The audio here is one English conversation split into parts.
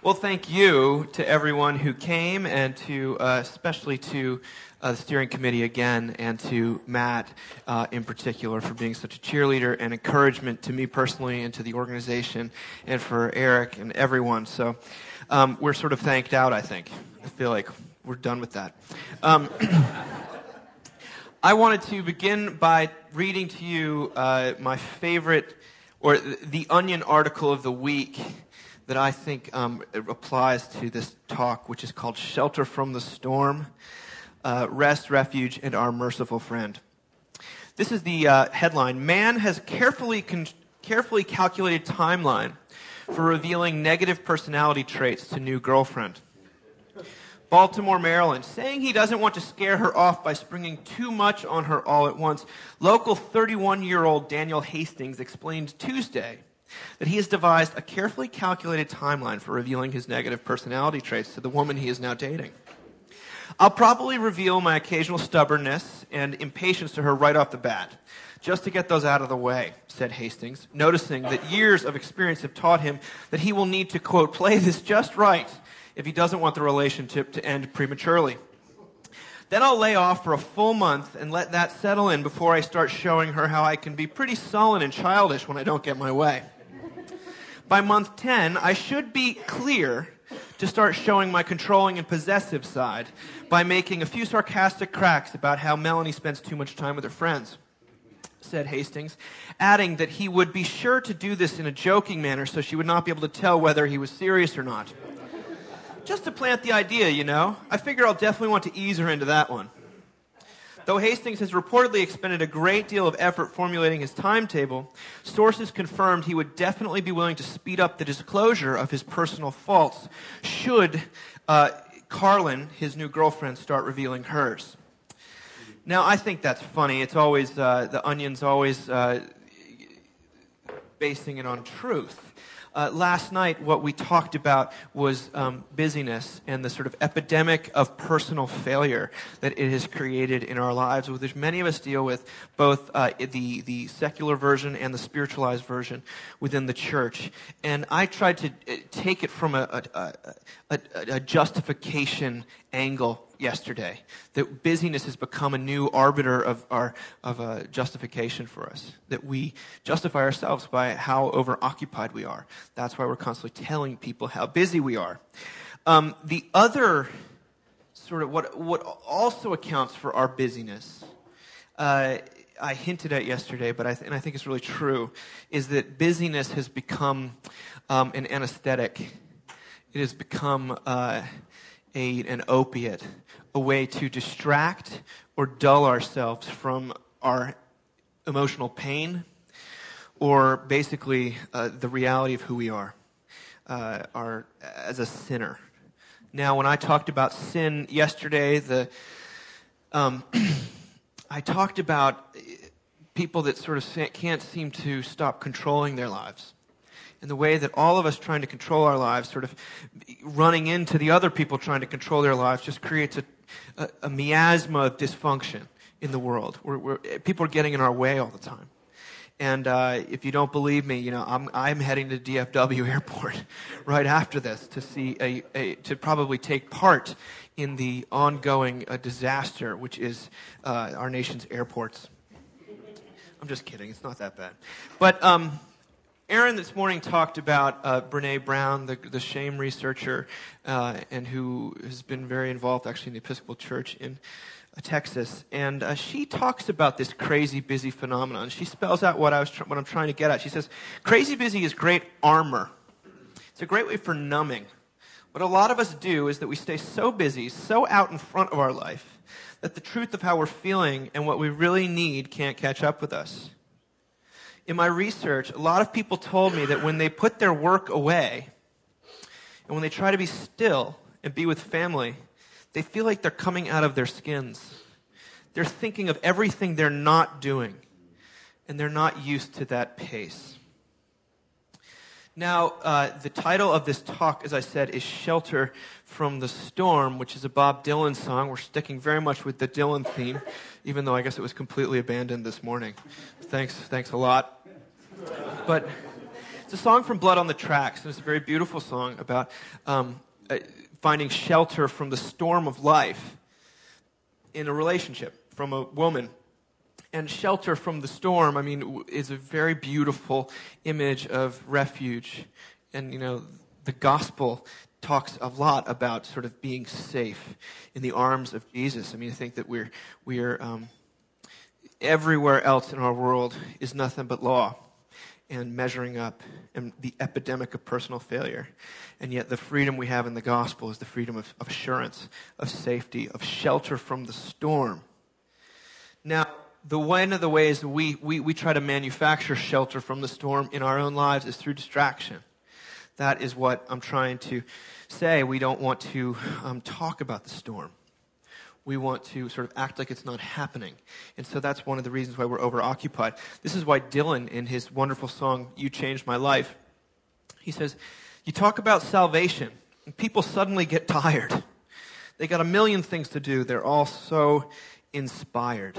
Well, thank you to everyone who came, and to especially to the steering committee again, and to Matt in particular for being such a cheerleader and encouragement to me personally and to the organization, and for Eric and everyone. So we're sort of thanked out, I think. I feel like we're done with that. I wanted to begin by reading to you my favorite, or the Onion article of the week, that I think applies to this talk, which is called Shelter from the Storm, Rest, Refuge, and Our Merciful Friend. This is the headline: Man has carefully calculated timeline for revealing negative personality traits to new girlfriend. Baltimore, Maryland, saying he doesn't want to scare her off by springing too much on her all at once. Local 31-year-old Daniel Hastings explained Tuesday that he has devised a carefully calculated timeline for revealing his negative personality traits to the woman he is now dating. I'll probably reveal my occasional stubbornness and impatience to her right off the bat, just to get those out of the way, said Hastings, noticing that years of experience have taught him that he will need to, quote, play this just right if he doesn't want the relationship to end prematurely. Then I'll lay off for a full month and let that settle in before I start showing her how I can be pretty sullen and childish when I don't get my way. By month 10, I should be clear to start showing my controlling and possessive side by making a few sarcastic cracks about how Melanie spends too much time with her friends, said Hastings, adding that he would be sure to do this in a joking manner so she would not be able to tell whether he was serious or not. Just to plant the idea, you know. I figure I'll definitely want to ease her into that one. Though Hastings has reportedly expended a great deal of effort formulating his timetable, sources confirmed he would definitely be willing to speed up the disclosure of his personal faults should Carlin, his new girlfriend, start revealing hers. Now, I think that's funny. It's always, the Onion's always basing it on truth. Last night, what we talked about was busyness and the sort of epidemic of personal failure that it has created in our lives, which many of us deal with, both the secular version and the spiritualized version within the church. And I tried to take it from a justification angle yesterday, that busyness has become a new arbiter of justification for us, that we justify ourselves by how overoccupied we are. That's why we're constantly telling people how busy we are. The other sort of what also accounts for our busyness, I hinted at yesterday, but I think it's really true, is that busyness has become an anesthetic. It has become an opiate, a way to distract or dull ourselves from our emotional pain, or basically the reality of who we are as a sinner. Now, when I talked about sin yesterday, I talked about people that sort of can't seem to stop controlling their lives. And the way that all of us trying to control our lives, sort of running into the other people trying to control their lives, just creates a miasma of dysfunction in the world. People are getting in our way all the time. And if you don't believe me, you know, I'm heading to DFW Airport right after this to see to probably take part in the ongoing disaster, which is our nation's airports. I'm just kidding. It's not that bad. But Aaron this morning talked about Brene Brown, the shame researcher, and who has been very involved actually in the Episcopal Church in Texas. And she talks about this crazy busy phenomenon. She spells out what I'm trying to get at. She says, crazy busy is great armor. It's a great way for numbing. What a lot of us do is that we stay so busy, so out in front of our life, that the truth of how we're feeling and what we really need can't catch up with us. In my research, a lot of people told me that when they put their work away and when they try to be still and be with family, they feel like they're coming out of their skins. They're thinking of everything they're not doing, and they're not used to that pace. Now, the title of this talk, as I said, is Shelter from the Storm, which is a Bob Dylan song. We're sticking very much with the Dylan theme, even though I guess it was completely abandoned this morning. Thanks a lot. But It's a song from Blood on the Tracks, and it's a very beautiful song about finding shelter from the storm of life in a relationship from a woman. And shelter from the storm, I mean, is a very beautiful image of refuge. And, the gospel talks a lot about sort of being safe in the arms of Jesus. I mean, I think that we're everywhere else in our world is nothing but law and measuring up and the epidemic of personal failure. And yet the freedom we have in the gospel is the freedom of assurance, of safety, of shelter from the storm. Now, one of the ways we try to manufacture shelter from the storm in our own lives is through distraction. That is what I'm trying to say. We don't want to talk about the storm. We want to sort of act like it's not happening. And so that's one of the reasons why we're overoccupied. This is why Dylan, in his wonderful song, You Changed My Life, he says, you talk about salvation, and people suddenly get tired. They got a million things to do. They're all so inspired.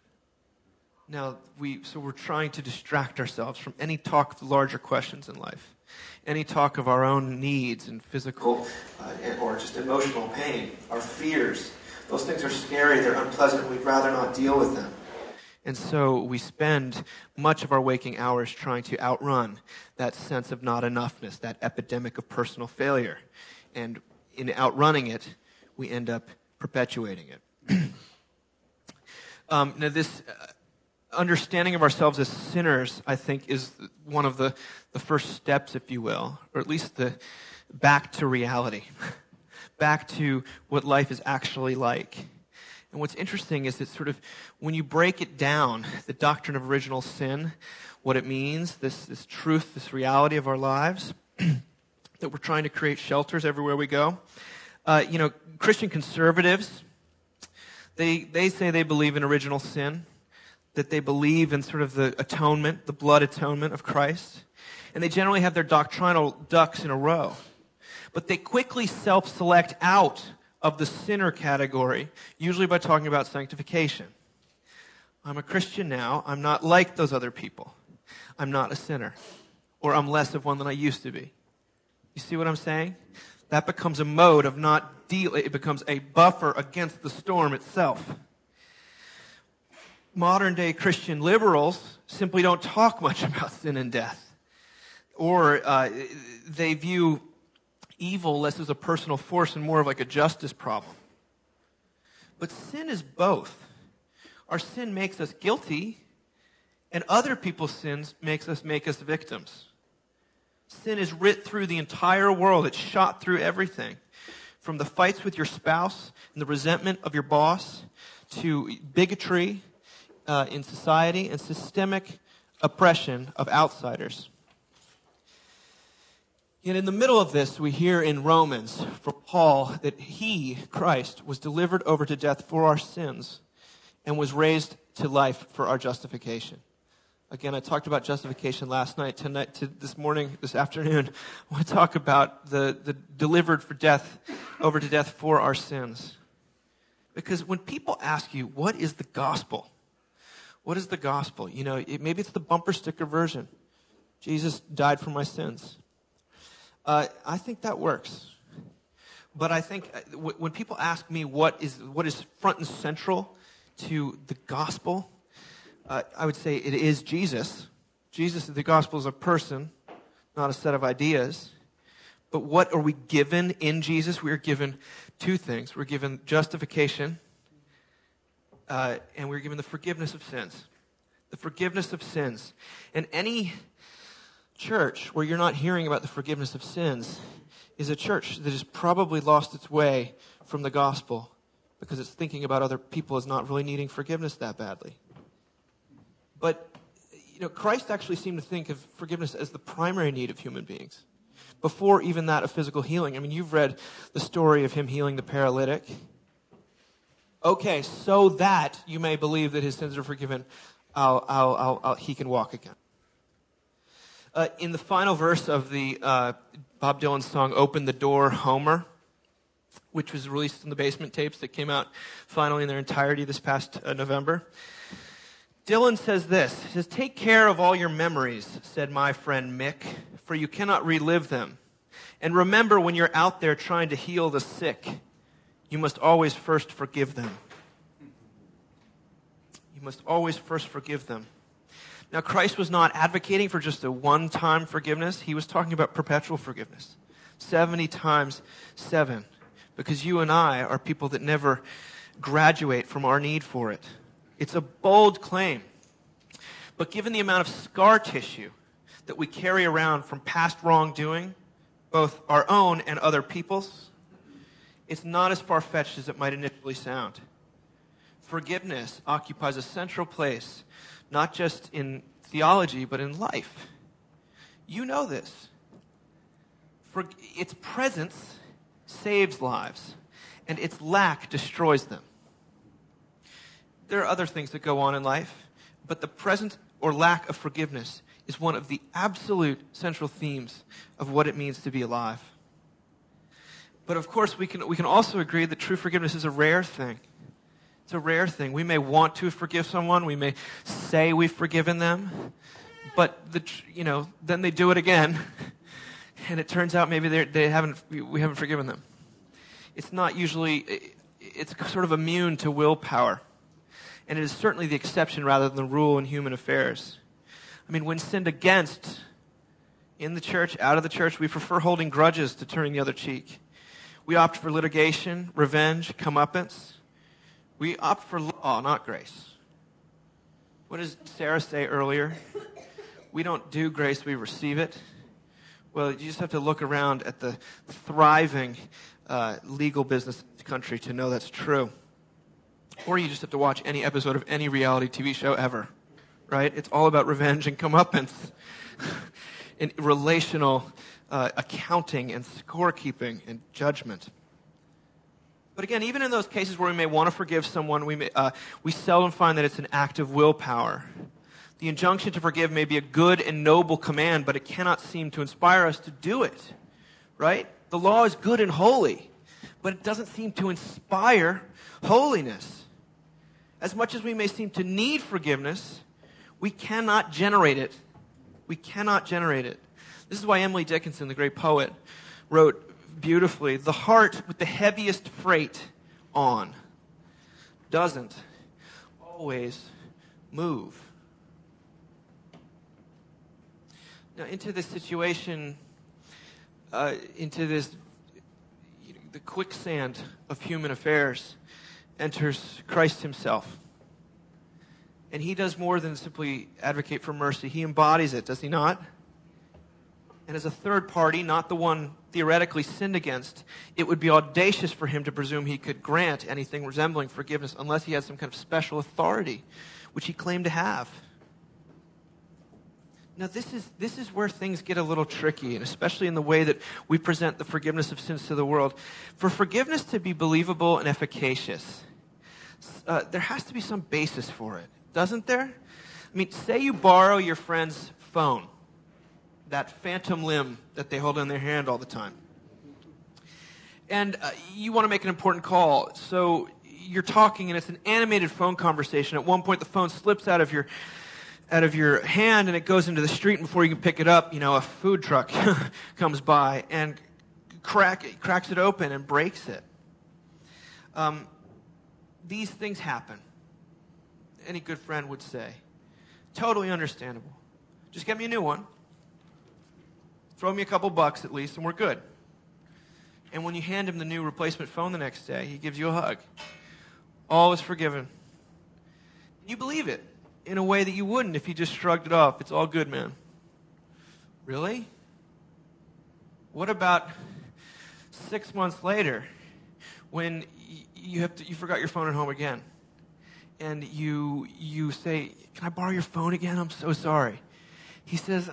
Now, we're trying to distract ourselves from any talk of the larger questions in life, any talk of our own needs and physical or just emotional pain, our fears. Those things are scary, they're unpleasant, we'd rather not deal with them. And so we spend much of our waking hours trying to outrun that sense of not enoughness, that epidemic of personal failure. And in outrunning it, we end up perpetuating it. Now this understanding of ourselves as sinners, I think, is one of the first steps, if you will, or at least the back to reality, back to what life is actually like. And what's interesting is that sort of when you break it down, the doctrine of original sin, what it means, this truth, this reality of our lives, that we're trying to create shelters everywhere we go. Christian conservatives, they say they believe in original sin, that they believe in sort of the atonement, the blood atonement of Christ. And they generally have their doctrinal ducks in a row. But they quickly self-select out of the sinner category, usually by talking about sanctification. I'm a Christian now. I'm not like those other people. I'm not a sinner. Or I'm less of one than I used to be. You see what I'm saying? That becomes a mode of not dealing. It becomes a buffer against the storm itself. Modern day Christian liberals simply don't talk much about sin and death. Or they view evil less as a personal force and more of like a justice problem. But sin is both. Our sin makes us guilty, and other people's sins make us victims. Sin is writ through the entire world. It's shot through everything. From the fights with your spouse and the resentment of your boss to bigotry in society and systemic oppression of outsiders. Yet in the middle of this, we hear in Romans from Paul that he, Christ, was delivered over to death for our sins and was raised to life for our justification. Again, I talked about justification last night. This afternoon, I want to talk about the delivered over to death for our sins. Because when people ask you, what is the gospel? What is the gospel? Maybe it's the bumper sticker version. Jesus died for my sins. I think that works. But I think when people ask me what is front and central to the gospel, I would say it is Jesus. The gospel is a person, not a set of ideas. But what are we given in Jesus? We are given two things. We're given justification, and we're given the forgiveness of sins. The forgiveness of sins. And any church where you're not hearing about the forgiveness of sins is a church that has probably lost its way from the gospel because it's thinking about other people as not really needing forgiveness that badly. But, Christ actually seemed to think of forgiveness as the primary need of human beings, before even that of physical healing. I mean, you've read the story of him healing the paralytic. Okay, so that you may believe that his sins are forgiven, he can walk again. In the final verse of the Bob Dylan song, Open the Door, Homer, which was released in the Basement tapes that came out finally in their entirety this past November, Dylan says this. He says, "Take care of all your memories," said my friend Mick, "for you cannot relive them. And remember, when you're out there trying to heal the sick, you must always first forgive them." You must always first forgive them. Now, Christ was not advocating for just a one-time forgiveness. He was talking about perpetual forgiveness. 70 times 7. Because you and I are people that never graduate from our need for it. It's a bold claim. But given the amount of scar tissue that we carry around from past wrongdoing, both our own and other people's, it's not as far-fetched as it might initially sound. Forgiveness occupies a central place, not just in theology, but in life. You know this. Its presence saves lives, and its lack destroys them. There are other things that go on in life, but the presence or lack of forgiveness is one of the absolute central themes of what it means to be alive. But of course, we can also agree that true forgiveness is a rare thing. It's a rare thing. We may want to forgive someone. We may say we've forgiven them, but then they do it again, and it turns out maybe we haven't forgiven them. It's not usually. It's sort of immune to willpower, and it is certainly the exception rather than the rule in human affairs. I mean, when sinned against in the church, out of the church, we prefer holding grudges to turning the other cheek. We opt for litigation, revenge, comeuppance. We opt for law, not grace. What does Sarah say earlier? We don't do grace, we receive it. Well, you just have to look around at the thriving legal business in this country to know that's true. Or you just have to watch any episode of any reality TV show ever, right? It's all about revenge and comeuppance and relational accounting and scorekeeping and judgment. But again, even in those cases where we may want to forgive someone, we seldom find that it's an act of willpower. The injunction to forgive may be a good and noble command, but it cannot seem to inspire us to do it, right? The law is good and holy, but it doesn't seem to inspire holiness. As much as we may seem to need forgiveness, we cannot generate it. We cannot generate it. This is why Emily Dickinson, the great poet, wrote beautifully, "The heart with the heaviest freight on doesn't always move." Now, into this situation, into this, the quicksand of human affairs, enters Christ himself. And he does more than simply advocate for mercy. He embodies it, does he not? And as a third party, not the one theoretically sinned against, it would be audacious for him to presume he could grant anything resembling forgiveness unless he had some kind of special authority, which he claimed to have. Now, this is where things get a little tricky, and especially in the way that we present the forgiveness of sins to the world. For forgiveness to be believable and efficacious, there has to be some basis for it, doesn't there? I mean, say you borrow your friend's phone, that phantom limb that they hold in their hand all the time. And you want to make an important call. So you're talking, and it's an animated phone conversation. At one point, the phone slips out of your hand, and it goes into the street. And before you can pick it up, a food truck comes by and cracks it open and breaks it. These things happen. Any good friend would say. Totally understandable. Just get me a new one. Throw me a couple bucks at least, and we're good. And when you hand him the new replacement phone the next day, he gives you a hug. All is forgiven. You believe it in a way that you wouldn't if he just shrugged it off. It's all good, man. Really? What about 6 months later when you forgot your phone at home again? And you say, "Can I borrow your phone again? I'm so sorry." He says,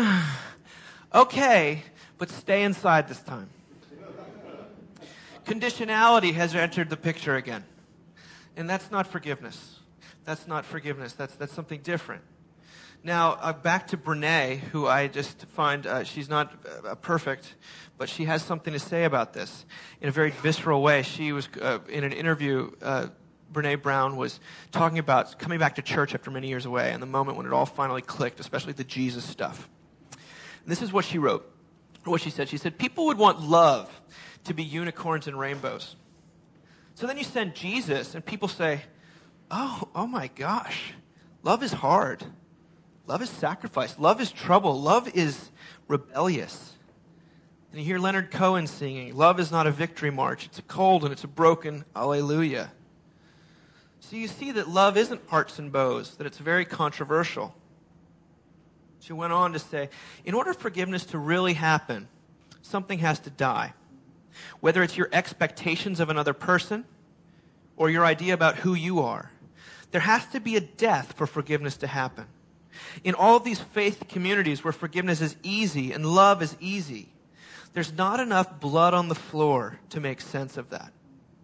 "Okay, but stay inside this time." Conditionality has entered the picture again. And that's not forgiveness. That's not forgiveness. That's something different. Now, back to Brene, who I just find, she's not perfect, but she has something to say about this in a very visceral way. She was in an interview Brene Brown was talking about coming back to church after many years away and the moment when it all finally clicked, especially the Jesus stuff. And this is what she wrote, or what she said. She said, people would want love to be unicorns and rainbows. So then you send Jesus and people say, oh my gosh, love is hard. Love is sacrifice. Love is trouble. Love is rebellious. And you hear Leonard Cohen singing, love is not a victory march. It's a cold and it's a broken alleluia. So you see that love isn't hearts and bows, that it's very controversial. She went on to say, in order for forgiveness to really happen, something has to die. Whether it's your expectations of another person or your idea about who you are, there has to be a death for forgiveness to happen. In all of these faith communities where forgiveness is easy and love is easy, there's not enough blood on the floor to make sense of that.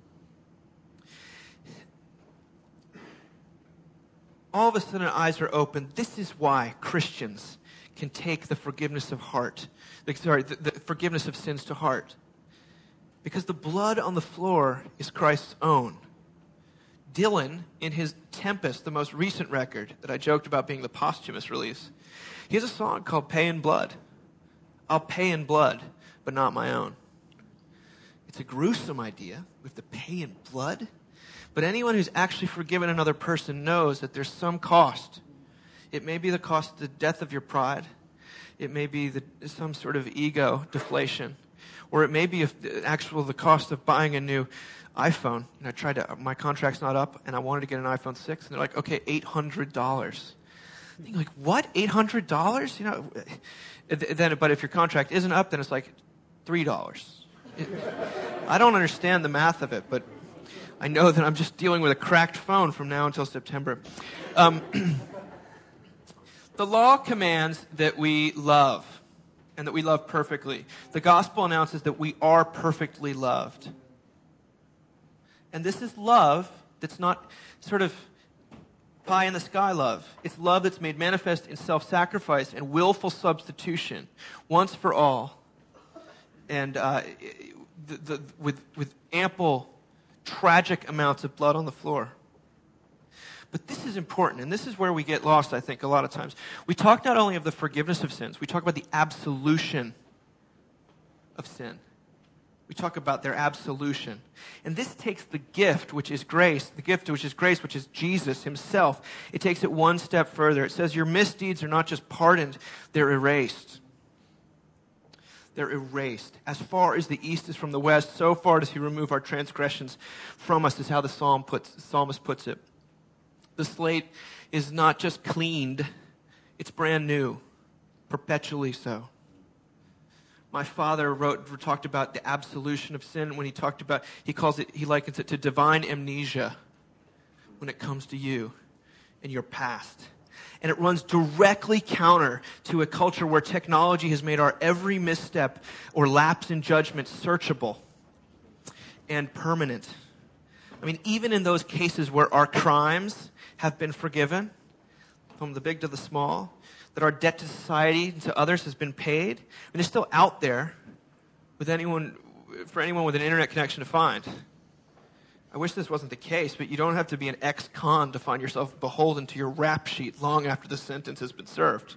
All of a sudden, eyes are open. This is why Christians can take the forgiveness of the forgiveness of sins to heart. Because the blood on the floor is Christ's own. Dylan, in his Tempest, the most recent record that I joked about being the posthumous release, he has a song called Pay in Blood. I'll pay in blood, but not my own. It's a gruesome idea. We have to pay in blood. But anyone who's actually forgiven another person knows that there's some cost. It may be the cost of the death of your pride. It may be some sort of ego deflation. Or it may be the cost of buying a new iPhone. And my contract's not up, and I wanted to get an iPhone 6. And they're like, okay, $800. I'm like, what? $800? But if your contract isn't up, then it's like $3. I don't understand the math of it, but I know that I'm just dealing with a cracked phone from now until September. The law commands that we love, and that we love perfectly. The gospel announces that we are perfectly loved. And this is love that's not sort of pie-in-the-sky love. It's love that's made manifest in self-sacrifice and willful substitution, once for all, and with ample, tragic amounts of blood on the floor. But this is important, and this is where we get lost, I think, a lot of times. We talk not only of the forgiveness of sins, we talk about the absolution of sin. We talk about their absolution. And this takes the gift, which is grace, which is Jesus himself. It takes it one step further. It says your misdeeds are not just pardoned, they're erased. They're erased. As far as the east is from the west, so far does he remove our transgressions from us, is how the psalmist puts it. The slate is not just cleaned, it's brand new, perpetually so. My father talked about the absolution of sin when he likens it to divine amnesia when it comes to you and your past. And it runs directly counter to a culture where technology has made our every misstep or lapse in judgment searchable and permanent. I mean, even in those cases where our crimes have been forgiven, from the big to the small, that our debt to society and to others has been paid, and they're still out there for anyone with an internet connection to find. I wish this wasn't the case, but you don't have to be an ex-con to find yourself beholden to your rap sheet long after the sentence has been served.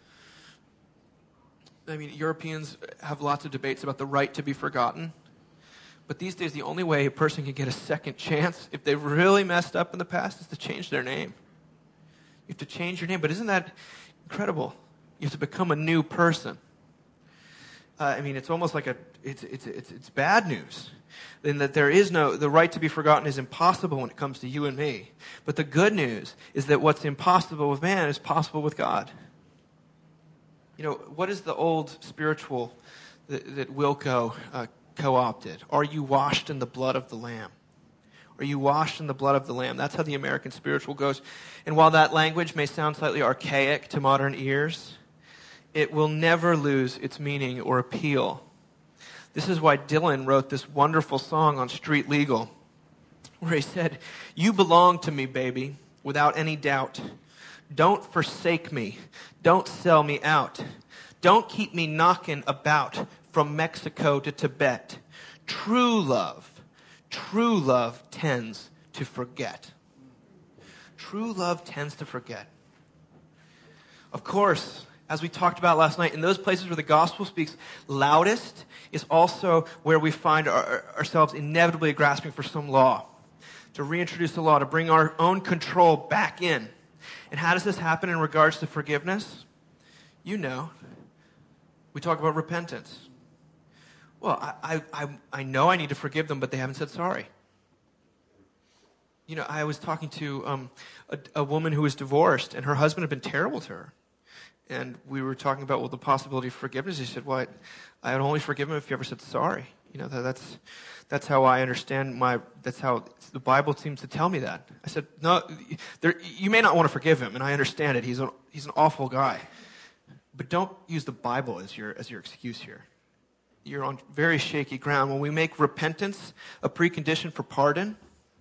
I mean, Europeans have lots of debates about the right to be forgotten. But these days, the only way a person can get a second chance, if they've really messed up in the past, is to change their name. You have to change your name. But isn't that incredible? You have to become a new person. I mean, it's almost like it's bad news. In that the right to be forgotten is impossible when it comes to you and me. But the good news is that what's impossible with man is possible with God. You know, what is the old spiritual that Wilco co-opted? Are you washed in the blood of the Lamb? Are you washed in the blood of the Lamb? That's how the American spiritual goes. And while that language may sound slightly archaic to modern ears, it will never lose its meaning or appeal. This is why Dylan wrote this wonderful song on Street Legal, where he said, "You belong to me, baby, without any doubt. Don't forsake me. Don't sell me out. Don't keep me knocking about from Mexico to Tibet. True love tends to forget. True love tends to forget. Of course, as we talked about last night, in those places where the gospel speaks loudest is also where we find ourselves inevitably grasping for some law, to reintroduce the law, to bring our own control back in. And how does this happen in regards to forgiveness? You know, we talk about repentance. Well, I know I need to forgive them, but they haven't said sorry. You know, I was talking to a woman who was divorced, and her husband had been terrible to her. And we were talking about, well, the possibility of forgiveness. He said, well, I would only forgive him if you ever said sorry. You know, that's how I understand that's how the Bible seems to tell me that. I said, no, you may not want to forgive him, and I understand it. He's an awful guy. But don't use the Bible as your excuse here. You're on very shaky ground. When we make repentance a precondition for pardon,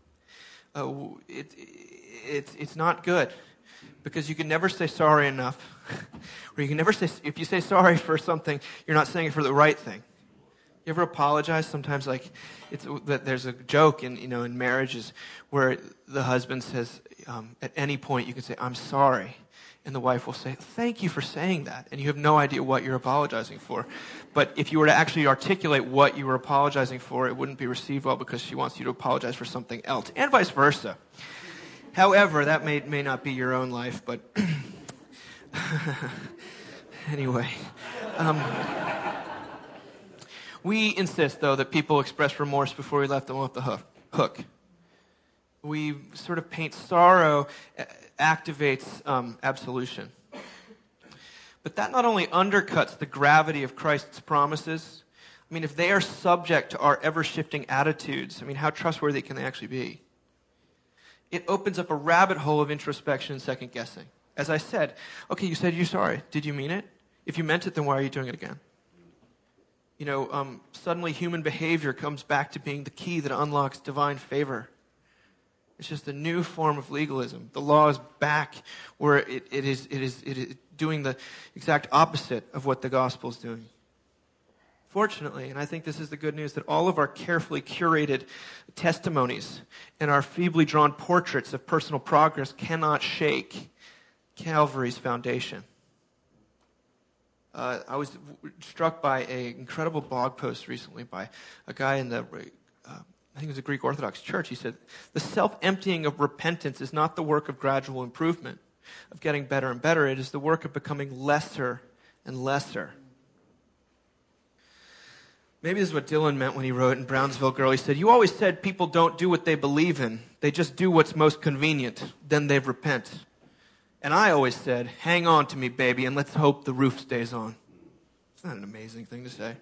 it's not good. Because you can never say sorry enough. Or you can never say, if you say sorry for something, you're not saying it for the right thing. You ever apologize? Sometimes, like, there's a joke in marriages where the husband says, at any point you can say, I'm sorry. And the wife will say, thank you for saying that. And you have no idea what you're apologizing for. But if you were to actually articulate what you were apologizing for, it wouldn't be received well because she wants you to apologize for something else. And vice versa. However, that may not be your own life, but anyway. We insist, though, that people express remorse before we let them off the hook. We sort of paint sorrow activates absolution. But that not only undercuts the gravity of Christ's promises, I mean, if they are subject to our ever-shifting attitudes, I mean, how trustworthy can they actually be? It opens up a rabbit hole of introspection and second-guessing. As I said, okay, you said you're sorry. Did you mean it? If you meant it, then why are you doing it again? You know, suddenly human behavior comes back to being the key that unlocks divine favor. It's just a new form of legalism. The law is back where it is doing the exact opposite of what the gospel is doing. Fortunately, and I think this is the good news, that all of our carefully curated testimonies and our feebly drawn portraits of personal progress cannot shake Calvary's foundation. I was struck by an incredible blog post recently by a guy in the, I think it was a Greek Orthodox church. He said, the self-emptying of repentance is not the work of gradual improvement, of getting better and better. It is the work of becoming lesser and lesser. Maybe this is what Dylan meant when he wrote in Brownsville Girl. He said, you always said people don't do what they believe in. They just do what's most convenient. Then they repent. And I always said, hang on to me, baby, and let's hope the roof stays on. Isn't that an amazing thing to say?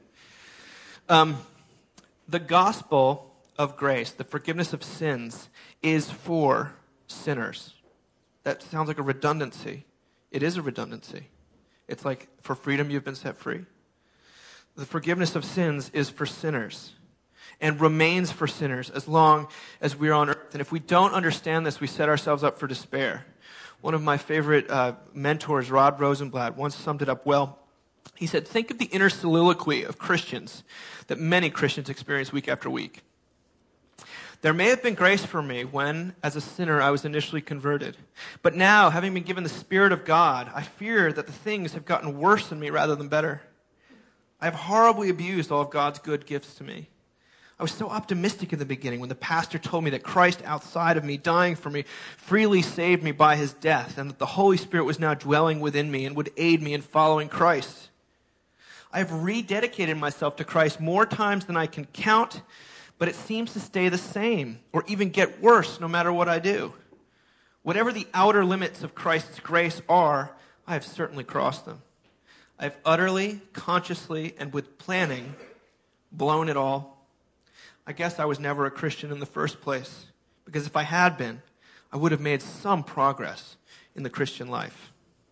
The gospel of grace, the forgiveness of sins, is for sinners. That sounds like a redundancy. It is a redundancy. It's like, for freedom you've been set free. The forgiveness of sins is for sinners and remains for sinners as long as we're on earth. And if we don't understand this, we set ourselves up for despair. One of my favorite mentors, Rod Rosenblatt, once summed it up well. He said, think of the inner soliloquy of Christians that many Christians experience week after week. There may have been grace for me when, as a sinner, I was initially converted. But now, having been given the Spirit of God, I fear that the things have gotten worse in me rather than better. I have horribly abused all of God's good gifts to me. I was so optimistic in the beginning when the pastor told me that Christ outside of me, dying for me, freely saved me by his death, and that the Holy Spirit was now dwelling within me and would aid me in following Christ. I have rededicated myself to Christ more times than I can count, but it seems to stay the same, or even get worse no matter what I do. Whatever the outer limits of Christ's grace are, I have certainly crossed them. I have utterly, consciously, and with planning blown it all. I guess I was never a Christian in the first place, because if I had been, I would have made some progress in the Christian life.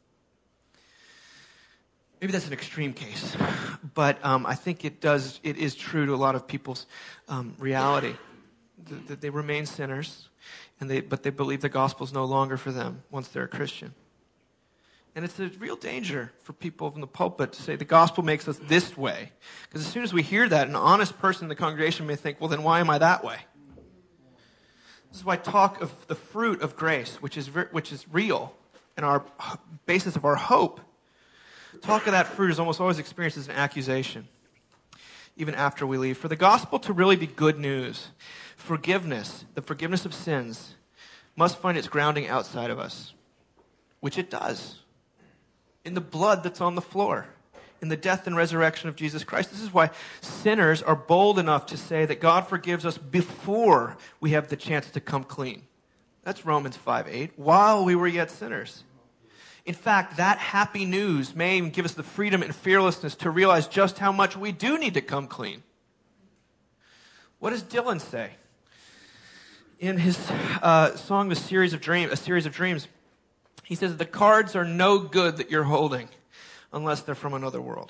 Maybe that's an extreme case, but I think it is true to a lot of people's reality. That they remain sinners, but they believe the gospel is no longer for them once they're a Christian. And it's a real danger for people in the pulpit to say the gospel makes us this way. Because as soon as we hear that, an honest person in the congregation may think, well, then why am I that way? This is why talk of the fruit of grace, which is real, and our basis of our hope, talk of that fruit is almost always experienced as an accusation, even after we leave. For the gospel to really be good news, forgiveness, the forgiveness of sins, must find its grounding outside of us, which it does, in the blood that's on the floor, in the death and resurrection of Jesus Christ. This is why sinners are bold enough to say that God forgives us before we have the chance to come clean. That's Romans 5:8, while we were yet sinners. In fact, that happy news may even give us the freedom and fearlessness to realize just how much we do need to come clean. What does Dylan say? In his song, A Series of Dreams, he says, the cards are no good that you're holding unless they're from another world.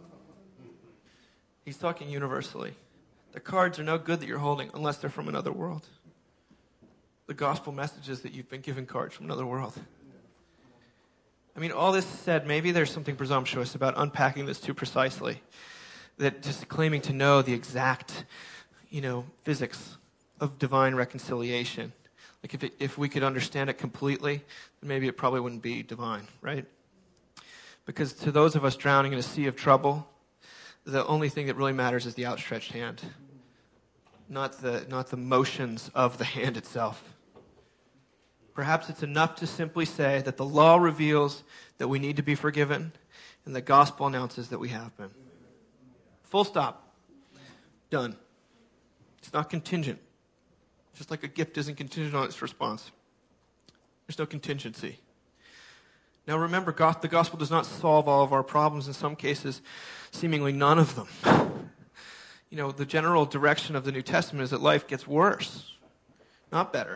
He's talking universally. The cards are no good that you're holding unless they're from another world. The gospel message is that you've been given cards from another world. I mean, all this said, maybe there's something presumptuous about unpacking this too precisely, that just claiming to know the exact, physics of divine reconciliation. Like if we could understand it completely, then maybe it probably wouldn't be divine, right? Because to those of us drowning in a sea of trouble, the only thing that really matters is the outstretched hand, not the motions of the hand itself. Perhaps it's enough to simply say that the law reveals that we need to be forgiven, and the gospel announces that we have been. Full stop. Done. It's not contingent. Just like a gift isn't contingent on its response. There's no contingency. Now remember, the gospel does not solve all of our problems. In some cases, seemingly none of them. The general direction of the New Testament is that life gets worse, not better.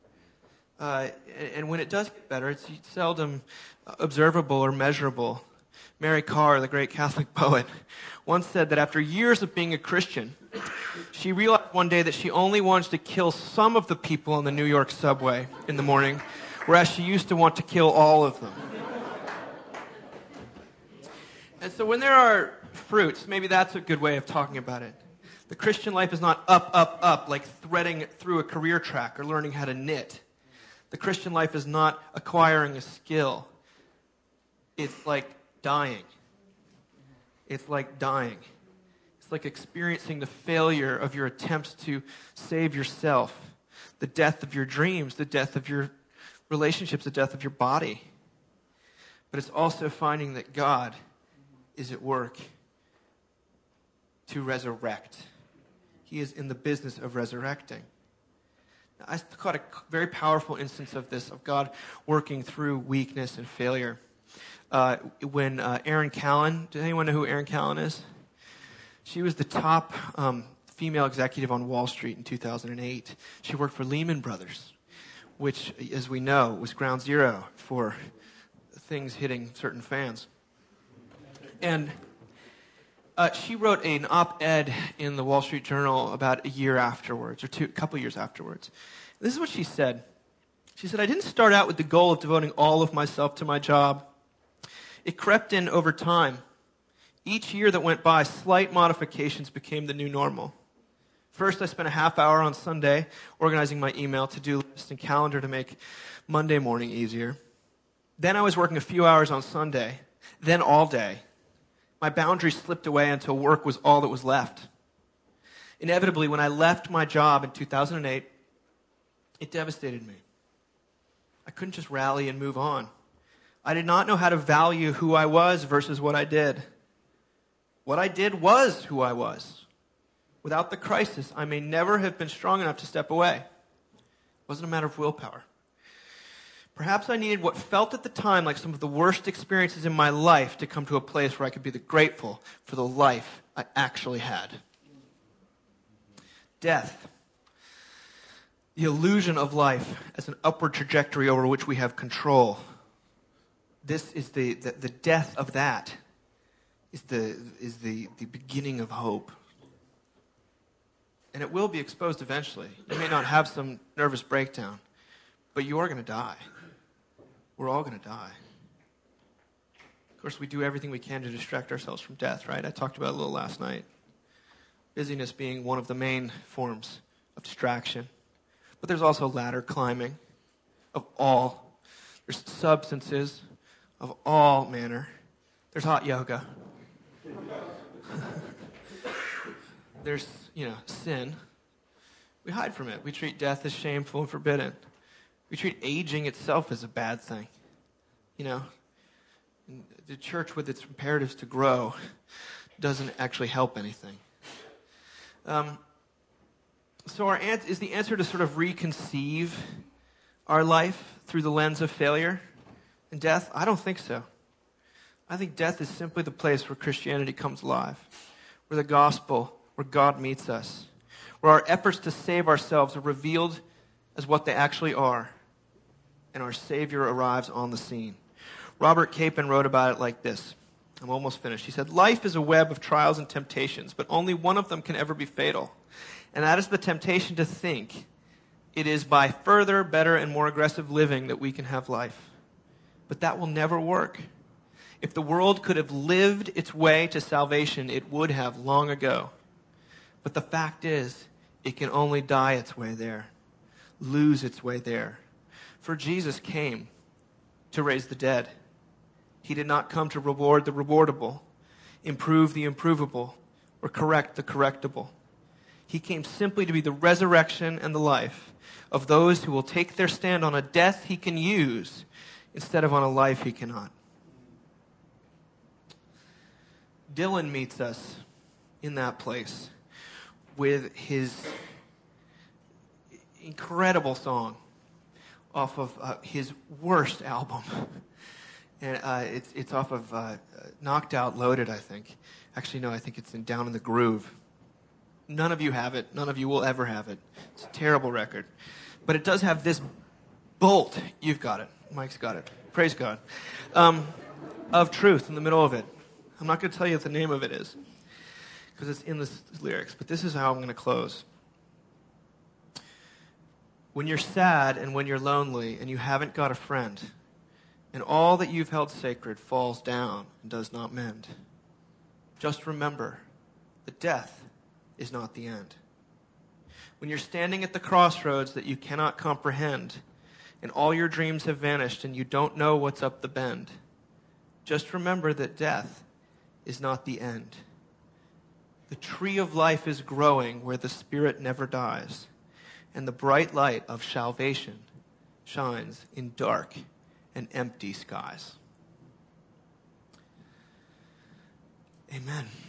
And when it does get better, it's seldom observable or measurable. Mary Carr, the great Catholic poet, once said that after years of being a Christian, she realized one day that she only wanted to kill some of the people on the New York subway in the morning, whereas she used to want to kill all of them. And so when there are fruits, maybe that's a good way of talking about it. The Christian life is not up, up, up, like threading through a career track or learning how to knit. The Christian life is not acquiring a skill. It's like dying. It's like dying. It's like experiencing the failure of your attempts to save yourself, the death of your dreams, the death of your relationships, the death of your body. But it's also finding that God is at work to resurrect. He is in the business of resurrecting. Now, I caught a very powerful instance of this, of God working through weakness and failure. When Erin Callan, does anyone know who Erin Callan is? She was the top female executive on Wall Street in 2008. She worked for Lehman Brothers, which, as we know, was ground zero for things hitting certain fans. And she wrote an op-ed in the Wall Street Journal about a year afterwards, or a couple years afterwards. This is what she said. She said, I didn't start out with the goal of devoting all of myself to my job. It crept in over time. Each year that went by, slight modifications became the new normal. First, I spent a half hour on Sunday organizing my email, to-do list, and calendar to make Monday morning easier. Then I was working a few hours on Sunday, then all day. My boundaries slipped away until work was all that was left. Inevitably, when I left my job in 2008, it devastated me. I couldn't just rally and move on. I did not know how to value who I was versus what I did. What I did was who I was. Without the crisis, I may never have been strong enough to step away. It wasn't a matter of willpower. Perhaps I needed what felt at the time like some of the worst experiences in my life to come to a place where I could be grateful for the life I actually had. Death. The illusion of life as an upward trajectory over which we have control. This is the death of that is the beginning of hope. And it will be exposed eventually. You may not have some nervous breakdown, but you are going to die. We're all going to die. Of course, we do everything we can to distract ourselves from death, right? I talked about it a little last night. Busyness being one of the main forms of distraction. But there's also ladder climbing of all. There's substances of all manner. There's hot yoga. There's, sin. We hide from it. We treat death as shameful and forbidden. We treat aging itself as a bad thing. The church with its imperatives to grow doesn't actually help anything. So is the answer to sort of reconceive our life through the lens of failure and death? I don't think so. I think death is simply the place where Christianity comes alive, where the gospel, where God meets us, where our efforts to save ourselves are revealed as what they actually are, and our Savior arrives on the scene. Robert Capon wrote about it like this. I'm almost finished. He said, "Life is a web of trials and temptations, but only one of them can ever be fatal. And that is the temptation to think it is by further, better, and more aggressive living that we can have life. But that will never work. If the world could have lived its way to salvation, it would have long ago. But the fact is, it can only die its way there, lose its way there. For Jesus came to raise the dead. He did not come to reward the rewardable, improve the improvable, or correct the correctable. He came simply to be the resurrection and the life of those who will take their stand on a death he can use instead of on a life he cannot." Dylan meets us in that place with his incredible song off of his worst album. And it's off of Knocked Out Loaded, I think. Actually, no, I think it's in Down in the Groove. None of you have it. None of you will ever have it. It's a terrible record. But it does have this bolt. You've got it. Mike's got it. Praise God. Of truth in the middle of it. I'm not going to tell you what the name of it is, because it's in the lyrics. But this is how I'm going to close. When you're sad and when you're lonely and you haven't got a friend, and all that you've held sacred falls down and does not mend, just remember that death is not the end. When you're standing at the crossroads that you cannot comprehend, and all your dreams have vanished and you don't know what's up the bend, just remember that death is not the end. The tree of life is growing where the spirit never dies, and the bright light of salvation shines in dark and empty skies. Amen.